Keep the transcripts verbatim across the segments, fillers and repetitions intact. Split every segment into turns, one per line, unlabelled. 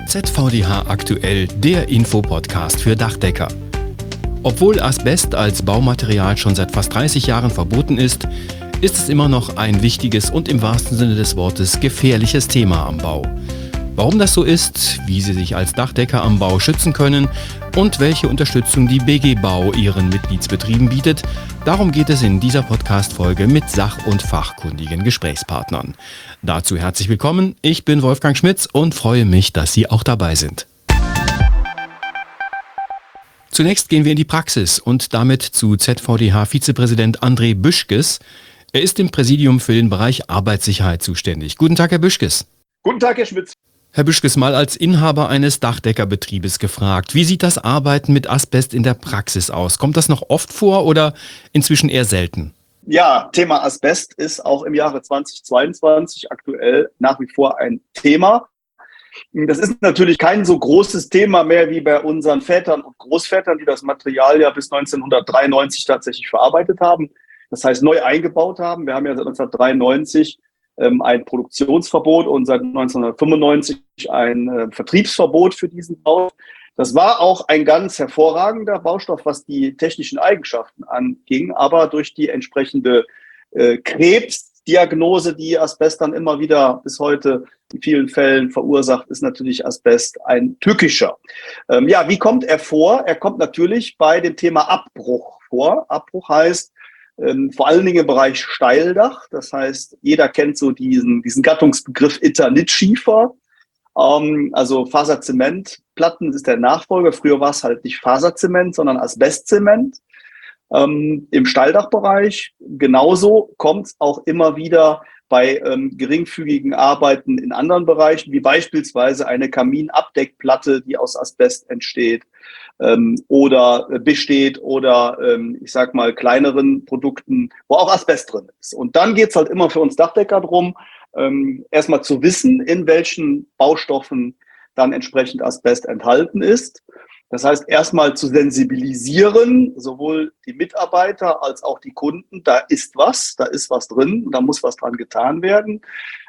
Z V D H aktuell, der Infopodcast für Dachdecker. Obwohl Asbest als Baumaterial schon seit fast dreißig Jahren verboten ist, ist es immer noch ein wichtiges und im wahrsten Sinne des Wortes gefährliches Thema am Bau. Warum das so ist, wie Sie sich als Dachdecker am Bau schützen können und welche Unterstützung die B G Bau Ihren Mitgliedsbetrieben bietet, darum geht es in dieser Podcast-Folge mit sach- und fachkundigen Gesprächspartnern. Dazu herzlich willkommen, ich bin Wolfgang Schmitz und freue mich, dass Sie auch dabei sind. Zunächst gehen wir in die Praxis und damit zu Z V D H-Vizepräsident André Büschkes. Er ist im Präsidium für den Bereich Arbeitssicherheit zuständig. Guten Tag, Herr Büschkes.
Guten Tag, Herr Schmitz.
Herr Büschkes, mal als Inhaber eines Dachdeckerbetriebes gefragt. Wie sieht das Arbeiten mit Asbest in der Praxis aus? Kommt das noch oft vor oder inzwischen eher selten?
Ja, Thema Asbest ist auch im Jahre zweitausendzweiundzwanzig aktuell nach wie vor ein Thema. Das ist natürlich kein so großes Thema mehr wie bei unseren Vätern und Großvätern, die das Material ja bis neunzehnhundertdreiundneunzig tatsächlich verarbeitet haben. Das heißt, neu eingebaut haben. Wir haben ja seit neunzehnhundertdreiundneunzig ähm, ein Produktionsverbot und seit neunzehnhundertfünfundneunzig ein äh, Vertriebsverbot für diesen Bau. Das war auch ein ganz hervorragender Baustoff, was die technischen Eigenschaften anging, aber durch die entsprechende äh, Krebsdiagnose, die Asbest dann immer wieder bis heute in vielen Fällen verursacht, ist natürlich Asbest ein tückischer. Ähm, ja, wie kommt er vor? Er kommt natürlich bei dem Thema Abbruch vor. Abbruch heißt, Ähm, vor allen Dingen im Bereich Steildach. Das heißt, jeder kennt so diesen, diesen Gattungsbegriff Eternitschiefer. Ähm, also Faserzementplatten ist der Nachfolger. Früher war es halt nicht Faserzement, sondern Asbestzement. Ähm, Im Steildachbereich genauso kommt es auch immer wieder bei ähm, geringfügigen Arbeiten in anderen Bereichen, wie beispielsweise eine Kaminabdeckplatte, die aus Asbest entsteht ähm, oder äh, besteht oder ähm, ich sag mal kleineren Produkten, wo auch Asbest drin ist. Und dann geht's halt immer für uns Dachdecker drum, ähm, erstmal zu wissen, in welchen Baustoffen dann entsprechend Asbest enthalten ist. Das heißt, erstmal zu sensibilisieren, sowohl die Mitarbeiter als auch die Kunden, da ist was, da ist was drin, da muss was dran getan werden.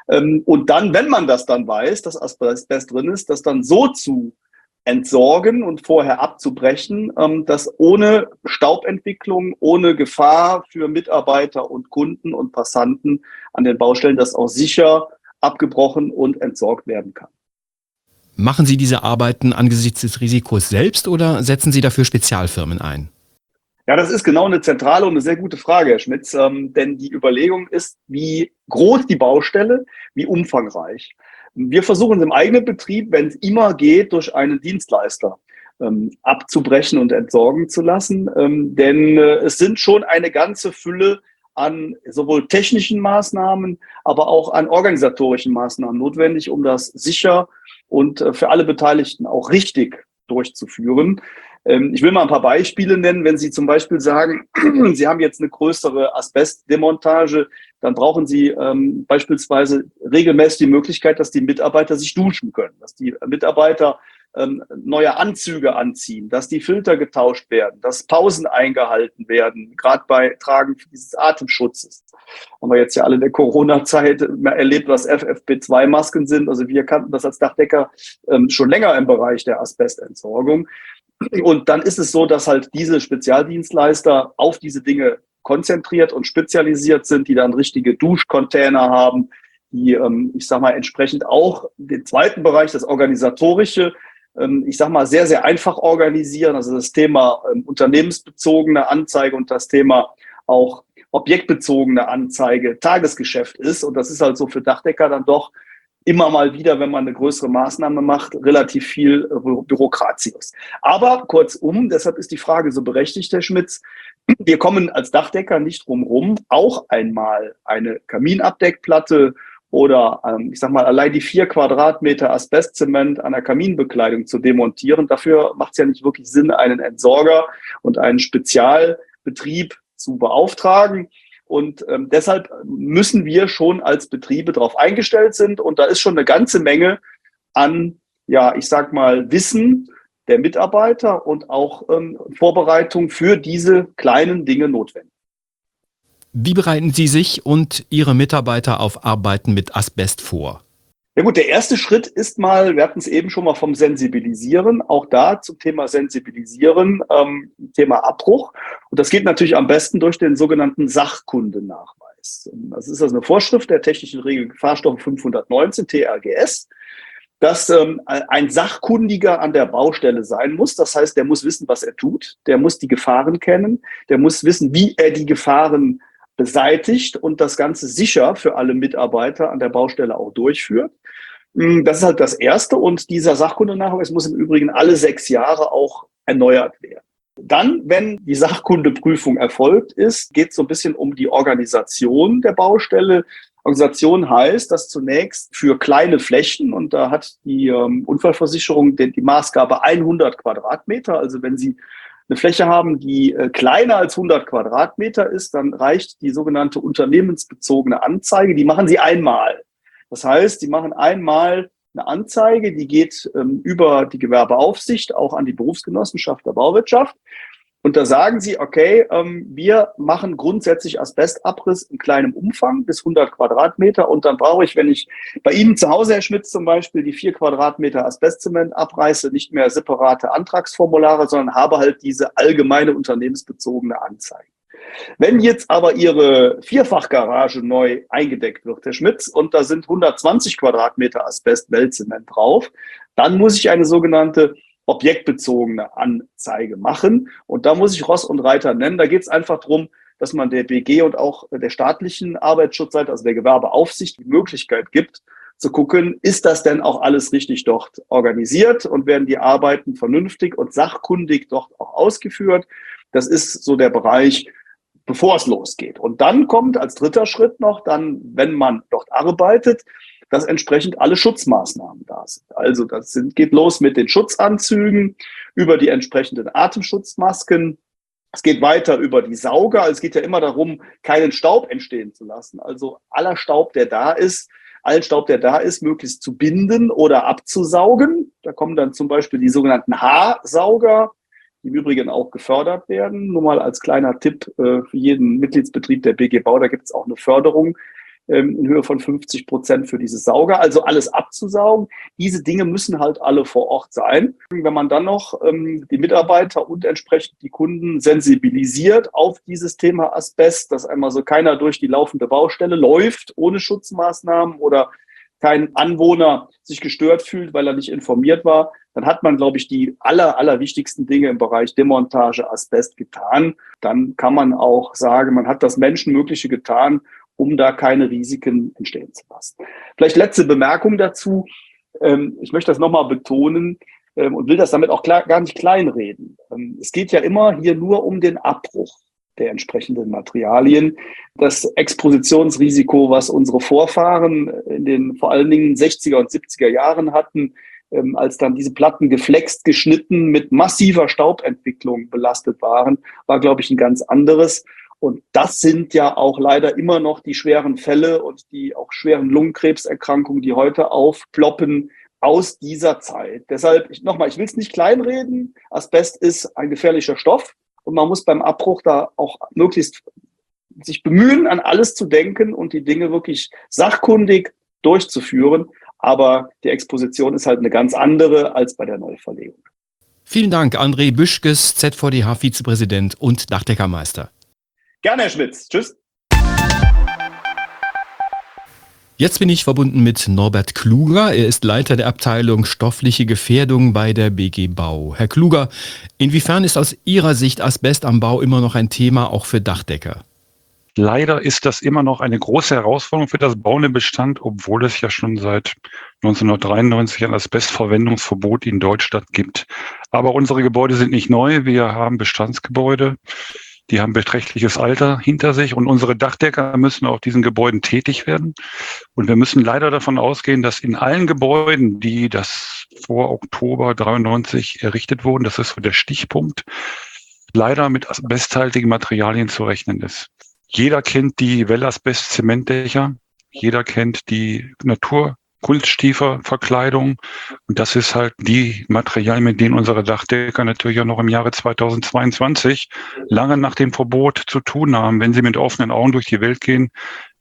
Und dann, wenn man das dann weiß, dass Asbest drin ist, das dann so zu entsorgen und vorher abzubrechen, dass ohne Staubentwicklung, ohne Gefahr für Mitarbeiter und Kunden und Passanten an den Baustellen das auch sicher abgebrochen und entsorgt werden kann.
Machen Sie diese Arbeiten angesichts des Risikos selbst oder setzen Sie dafür Spezialfirmen ein?
Ja, das ist genau eine zentrale und eine sehr gute Frage, Herr Schmitz, ähm, denn die Überlegung ist, wie groß die Baustelle, wie umfangreich. Wir versuchen es im eigenen Betrieb, wenn es immer geht, durch einen Dienstleister ähm, abzubrechen und entsorgen zu lassen, ähm, denn äh, es sind schon eine ganze Fülle an sowohl technischen Maßnahmen, aber auch an organisatorischen Maßnahmen notwendig, um das sicher und für alle Beteiligten auch richtig durchzuführen. Ich will mal ein paar Beispiele nennen. Wenn Sie zum Beispiel sagen, Sie haben jetzt eine größere Asbestdemontage, dann brauchen Sie ähm, beispielsweise regelmäßig die Möglichkeit, dass die Mitarbeiter sich duschen können, dass die Mitarbeiter ähm, neue Anzüge anziehen, dass die Filter getauscht werden, dass Pausen eingehalten werden, gerade bei Tragen dieses Atemschutzes. Haben wir jetzt ja alle in der Corona-Zeit erlebt, was F F P zwei Masken sind. Also wir kannten das als Dachdecker ähm, schon länger im Bereich der Asbestentsorgung. Und dann ist es so, dass halt diese Spezialdienstleister auf diese Dinge konzentriert und spezialisiert sind, die dann richtige Duschcontainer haben, die, ähm, ich sag mal, entsprechend auch den zweiten Bereich, das Organisatorische, ähm, ich sag mal, sehr, sehr einfach organisieren. Also das Thema ähm, unternehmensbezogene Anzeige und das Thema auch objektbezogene Anzeige Tagesgeschäft ist. Und das ist halt so für Dachdecker dann doch immer mal wieder, wenn man eine größere Maßnahme macht, relativ viel äh, Bürokratius. Aber kurzum, deshalb ist die Frage so berechtigt, Herr Schmitz, wir kommen als Dachdecker nicht drum rum, auch einmal eine Kaminabdeckplatte oder ähm, ich sag mal allein die vier Quadratmeter Asbestzement an der Kaminbekleidung zu demontieren. Dafür macht es ja nicht wirklich Sinn, einen Entsorger und einen Spezialbetrieb zu beauftragen. Und ähm, deshalb müssen wir schon als Betriebe darauf eingestellt sind. Und da ist schon eine ganze Menge an, ja, ich sag mal, Wissen der Mitarbeiter und auch ähm, Vorbereitung für diese kleinen Dinge notwendig.
Wie bereiten Sie sich und Ihre Mitarbeiter auf Arbeiten mit Asbest vor?
Ja gut, der erste Schritt ist mal, wir hatten es eben schon mal vom Sensibilisieren, auch da zum Thema Sensibilisieren, ähm, Thema Abbruch. Und das geht natürlich am besten durch den sogenannten Sachkundenachweis. Das ist also eine Vorschrift der Technischen Regel Gefahrstoffe fünfhundertneunzehn T R G S, dass ähm, ein Sachkundiger an der Baustelle sein muss. Das heißt, der muss wissen, was er tut, der muss die Gefahren kennen, der muss wissen, wie er die Gefahren beseitigt und das Ganze sicher für alle Mitarbeiter an der Baustelle auch durchführt. Das ist halt das Erste und dieser Sachkundenachweis muss im Übrigen alle sechs Jahre auch erneuert werden. Dann, wenn die Sachkundeprüfung erfolgt ist, geht es so ein bisschen um die Organisation der Baustelle. Organisation heißt, dass zunächst für kleine Flächen, und da hat die ähm, Unfallversicherung die, die Maßgabe hundert Quadratmeter, also wenn Sie eine Fläche haben, die äh, kleiner als hundert Quadratmeter ist, dann reicht die sogenannte unternehmensbezogene Anzeige. Die machen Sie einmal. Das heißt, Sie machen einmal eine Anzeige, die geht ähm, über die Gewerbeaufsicht auch an die Berufsgenossenschaft der Bauwirtschaft. Und da sagen Sie, okay, ähm, wir machen grundsätzlich Asbestabriss in kleinem Umfang bis hundert Quadratmeter. Und dann brauche ich, wenn ich bei Ihnen zu Hause, Herr Schmitz, zum Beispiel die vier Quadratmeter Asbestzement abreiße, nicht mehr separate Antragsformulare, sondern habe halt diese allgemeine unternehmensbezogene Anzeige. Wenn jetzt aber Ihre Vierfachgarage neu eingedeckt wird, Herr Schmitz, und da sind hundertzwanzig Quadratmeter Asbest-Weltzement drauf, dann muss ich eine sogenannte objektbezogene Anzeige machen. Und da muss ich Ross und Reiter nennen. Da geht es einfach darum, dass man der B G und auch der staatlichen Arbeitsschutzseite, also der Gewerbeaufsicht, die Möglichkeit gibt, zu gucken, ist das denn auch alles richtig dort organisiert und werden die Arbeiten vernünftig und sachkundig dort auch ausgeführt. Das ist so der Bereich, bevor es losgeht. Und dann kommt als dritter Schritt noch, dann, wenn man dort arbeitet, dass entsprechend alle Schutzmaßnahmen da sind. Also das sind, geht los mit den Schutzanzügen, über die entsprechenden Atemschutzmasken. Es geht weiter über die Sauger. Also es geht ja immer darum, keinen Staub entstehen zu lassen. Also aller Staub, der da ist, allen Staub, der da ist, möglichst zu binden oder abzusaugen. Da kommen dann zum Beispiel die sogenannten Haarsauger, die im Übrigen auch gefördert werden. Nur mal als kleiner Tipp äh, für jeden Mitgliedsbetrieb der B G Bau, da gibt es auch eine Förderung in Höhe von fünfzig Prozent für diese Sauger, also alles abzusaugen. Diese Dinge müssen halt alle vor Ort sein. Wenn man dann noch ähm, die Mitarbeiter und entsprechend die Kunden sensibilisiert auf dieses Thema Asbest, dass einmal so keiner durch die laufende Baustelle läuft ohne Schutzmaßnahmen oder kein Anwohner sich gestört fühlt, weil er nicht informiert war, dann hat man, glaube ich, die aller, aller wichtigsten Dinge im Bereich Demontage Asbest getan. Dann kann man auch sagen, man hat das Menschenmögliche getan, um da keine Risiken entstehen zu lassen. Vielleicht letzte Bemerkung dazu. Ich möchte das nochmal betonen und will das damit auch gar nicht kleinreden. Es geht ja immer hier nur um den Abbruch der entsprechenden Materialien. Das Expositionsrisiko, was unsere Vorfahren in den vor allen Dingen sechziger und siebziger Jahren hatten, als dann diese Platten geflext, geschnitten, mit massiver Staubentwicklung belastet waren, war, glaube ich, ein ganz anderes. Und das sind ja auch leider immer noch die schweren Fälle und die auch schweren Lungenkrebserkrankungen, die heute aufploppen aus dieser Zeit. Deshalb, ich, nochmal, ich will es nicht kleinreden. Asbest ist ein gefährlicher Stoff und man muss beim Abbruch da auch möglichst sich bemühen, an alles zu denken und die Dinge wirklich sachkundig durchzuführen. Aber die Exposition ist halt eine ganz andere als bei der Neuverlegung.
Vielen Dank, André Büschkes, Z V D H-Vizepräsident und Dachdeckermeister.
Gerne, Herr Schmitz. Tschüss.
Jetzt bin ich verbunden mit Norbert Kluger. Er ist Leiter der Abteilung Stoffliche Gefährdung bei der B G Bau. Herr Kluger, inwiefern ist aus Ihrer Sicht Asbest am Bau immer noch ein Thema, auch für Dachdecker?
Leider ist das immer noch eine große Herausforderung für das bauende Bestand, obwohl es ja schon seit neunzehnhundertdreiundneunzig ein Asbestverwendungsverbot in Deutschland gibt. Aber unsere Gebäude sind nicht neu. Wir haben Bestandsgebäude. Die haben beträchtliches Alter hinter sich und unsere Dachdecker müssen auf diesen Gebäuden tätig werden. Und wir müssen leider davon ausgehen, dass in allen Gebäuden, die das vor Oktober dreiundneunzig errichtet wurden, das ist so der Stichpunkt, leider mit asbesthaltigen Materialien zu rechnen ist. Jeder kennt die Wellasbest-Zementdächer, jeder kennt die Naturkunststieferverkleidung und das ist halt die Materialien, mit denen unsere Dachdecker natürlich auch noch im Jahre zweitausendzweiundzwanzig lange nach dem Verbot zu tun haben. Wenn sie mit offenen Augen durch die Welt gehen,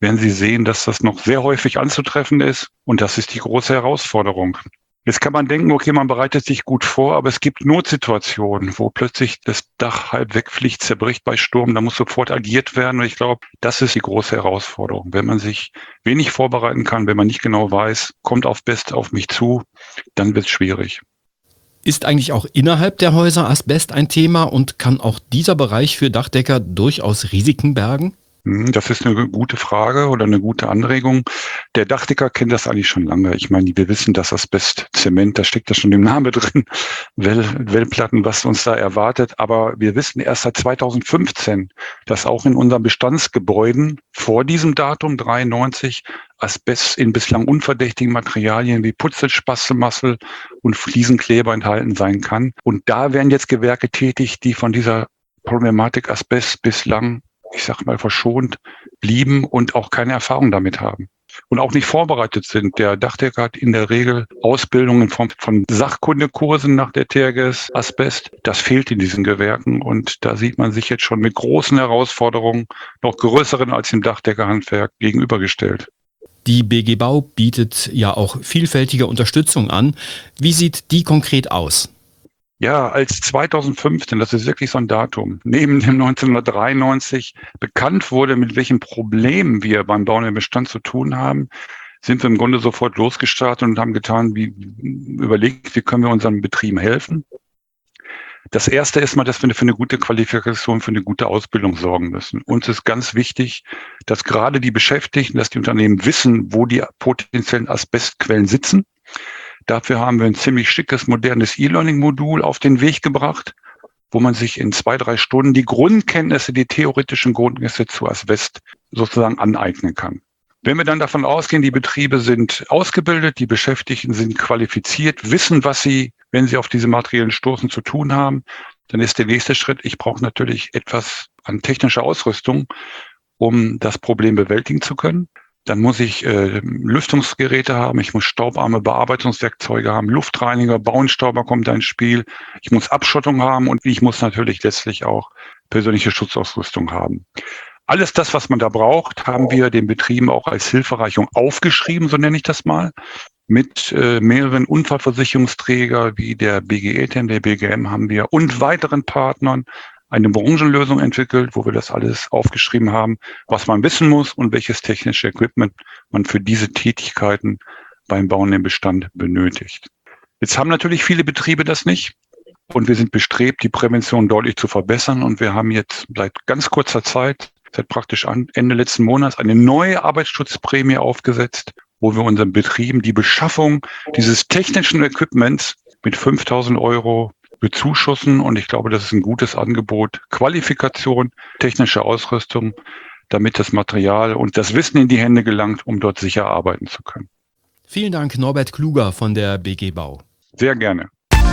werden Sie sehen, dass das noch sehr häufig anzutreffen ist. Und das ist die große Herausforderung. Jetzt kann man denken, okay, man bereitet sich gut vor, aber es gibt Notsituationen, wo plötzlich das Dach halb wegfliegt, zerbricht bei Sturm, da muss sofort agiert werden. Und ich glaube, das ist die große Herausforderung. Wenn man sich wenig vorbereiten kann, wenn man nicht genau weiß, kommt auf Best auf mich zu, dann wird es schwierig.
Ist eigentlich auch innerhalb der Häuser Asbest ein Thema und kann auch dieser Bereich für Dachdecker durchaus Risiken bergen?
Das ist eine gute Frage oder eine gute Anregung. Der Dachdecker kennt das eigentlich schon lange. Ich meine, wir wissen, dass Asbest, Zement, da steckt ja schon im Namen drin, Well, Wellplatten, was uns da erwartet. Aber wir wissen erst seit zweitausendfünfzehn, dass auch in unseren Bestandsgebäuden vor diesem Datum dreiundneunzig Asbest in bislang unverdächtigen Materialien wie Putzel, Spachtelmasse und Fliesenkleber enthalten sein kann. Und da werden jetzt Gewerke tätig, die von dieser Problematik Asbest bislang, ich sag mal, verschont blieben und auch keine Erfahrung damit haben und auch nicht vorbereitet sind. Der Dachdecker hat in der Regel Ausbildung in Form von Sachkundekursen nach der T R G S Asbest. Das fehlt in diesen Gewerken und da sieht man sich jetzt schon mit großen Herausforderungen, noch größeren als im Dachdeckerhandwerk, gegenübergestellt.
Die B G Bau bietet ja auch vielfältige Unterstützung an. Wie sieht die konkret aus?
Ja, als zweitausendfünfzehn, das ist wirklich so ein Datum, neben dem neunzehnhundertdreiundneunzig bekannt wurde, mit welchen Problemen wir beim Bauen im Bestand zu tun haben, sind wir im Grunde sofort losgestartet und haben getan, wie überlegt, wie können wir unseren Betrieben helfen. Das erste ist mal, dass wir für eine gute Qualifikation, für eine gute Ausbildung sorgen müssen. Uns ist ganz wichtig, dass gerade die Beschäftigten, dass die Unternehmen wissen, wo die potenziellen Asbestquellen sitzen. Dafür haben wir ein ziemlich schickes, modernes E-Learning-Modul auf den Weg gebracht, wo man sich in zwei, drei Stunden die Grundkenntnisse, die theoretischen Grundkenntnisse zu Asbest sozusagen aneignen kann. Wenn wir dann davon ausgehen, die Betriebe sind ausgebildet, die Beschäftigten sind qualifiziert, wissen, was sie, wenn sie auf diese materiellen stoßen, zu tun haben, dann ist der nächste Schritt, ich brauche natürlich etwas an technischer Ausrüstung, um das Problem bewältigen zu können. Dann muss ich äh, Lüftungsgeräte haben, ich muss staubarme Bearbeitungswerkzeuge haben, Luftreiniger, Bauenstauber kommt da ins Spiel, ich muss Abschottung haben und ich muss natürlich letztlich auch persönliche Schutzausrüstung haben. Alles das, was man da braucht, haben wir den Betrieben auch als Hilfereichung aufgeschrieben, so nenne ich das mal, mit äh, mehreren Unfallversicherungsträger wie der B G E T E M, der B G M haben wir und weiteren Partnern eine Branchenlösung entwickelt, wo wir das alles aufgeschrieben haben, was man wissen muss und welches technische Equipment man für diese Tätigkeiten beim Bauen im Bestand benötigt. Jetzt haben natürlich viele Betriebe das nicht und wir sind bestrebt, die Prävention deutlich zu verbessern und wir haben jetzt seit ganz kurzer Zeit, seit praktisch Ende letzten Monats, eine neue Arbeitsschutzprämie aufgesetzt, wo wir unseren Betrieben die Beschaffung dieses technischen Equipments mit fünftausend Euro bezuschussen und ich glaube, das ist ein gutes Angebot. Qualifikation, technische Ausrüstung, damit das Material und das Wissen in die Hände gelangt, um dort sicher arbeiten zu können.
Vielen Dank, Norbert Kluger von der B G Bau.
Sehr gerne.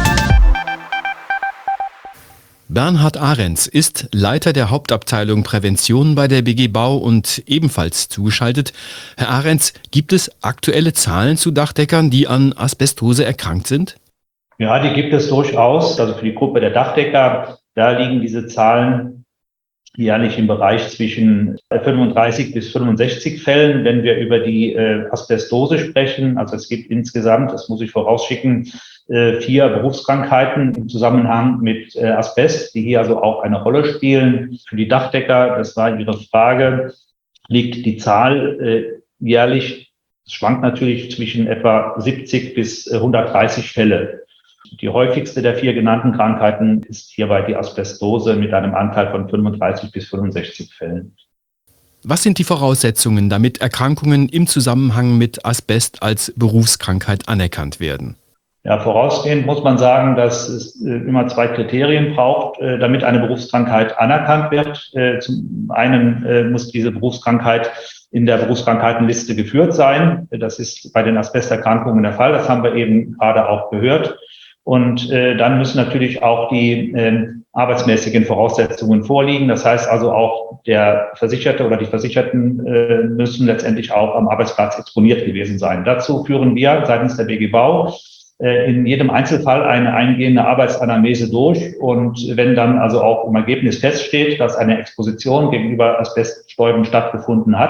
Bernhard Ahrens ist Leiter der Hauptabteilung Prävention bei der B G Bau und ebenfalls zugeschaltet. Herr Ahrens, gibt es aktuelle Zahlen zu Dachdeckern, die an Asbestose erkrankt sind?
Ja, die gibt es durchaus. Also für die Gruppe der Dachdecker, da liegen diese Zahlen jährlich im Bereich zwischen fünfunddreißig bis fünfundsechzig Fällen, wenn wir über die äh, Asbestose sprechen. Also es gibt insgesamt, das muss ich vorausschicken, äh, vier Berufskrankheiten im Zusammenhang mit äh, Asbest, die hier also auch eine Rolle spielen. Für die Dachdecker, das war Ihre Frage, liegt die Zahl äh, jährlich, es schwankt natürlich zwischen etwa siebzig bis hundertdreißig Fälle. Die häufigste der vier genannten Krankheiten ist hierbei die Asbestose mit einem Anteil von fünfunddreißig bis fünfundsechzig Fällen.
Was sind die Voraussetzungen, damit Erkrankungen im Zusammenhang mit Asbest als Berufskrankheit anerkannt werden?
Ja, vorausgehend muss man sagen, dass es äh, immer zwei Kriterien braucht, äh, damit eine Berufskrankheit anerkannt wird. Äh, zum einen äh, muss diese Berufskrankheit in der Berufskrankheitenliste geführt sein. Das ist bei den Asbesterkrankungen der Fall. Das haben wir eben gerade auch gehört. Und äh, dann müssen natürlich auch die äh, arbeitsmäßigen Voraussetzungen vorliegen. Das heißt also auch der Versicherte oder die Versicherten äh, müssen letztendlich auch am Arbeitsplatz exponiert gewesen sein. Dazu führen wir seitens der B G Bau äh, in jedem Einzelfall eine eingehende Arbeitsanamnese durch. Und wenn dann also auch im Ergebnis feststeht, dass eine Exposition gegenüber Asbeststäuben stattgefunden hat,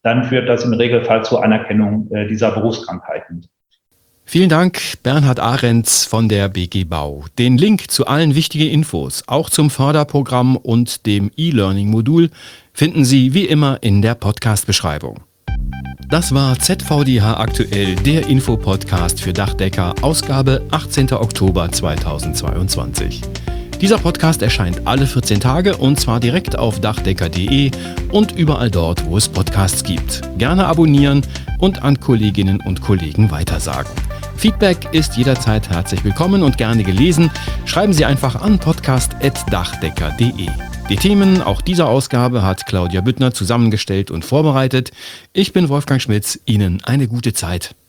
dann führt das im Regelfall zur Anerkennung äh, dieser Berufskrankheiten.
Vielen Dank, Bernhard Ahrens von der B G Bau. Den Link zu allen wichtigen Infos, auch zum Förderprogramm und dem E-Learning-Modul, finden Sie wie immer in der Podcast-Beschreibung. Das war Z V D H aktuell, der Infopodcast für Dachdecker, Ausgabe achtzehnten Oktober zweitausendzweiundzwanzig. Dieser Podcast erscheint alle vierzehn Tage und zwar direkt auf dachdecker punkt de und überall dort, wo es Podcasts gibt. Gerne abonnieren und an Kolleginnen und Kollegen weitersagen. Feedback ist jederzeit herzlich willkommen und gerne gelesen. Schreiben Sie einfach an podcast at dachdecker punkt de. Die Themen auch dieser Ausgabe hat Claudia Büttner zusammengestellt und vorbereitet. Ich bin Wolfgang Schmitz. Ihnen eine gute Zeit.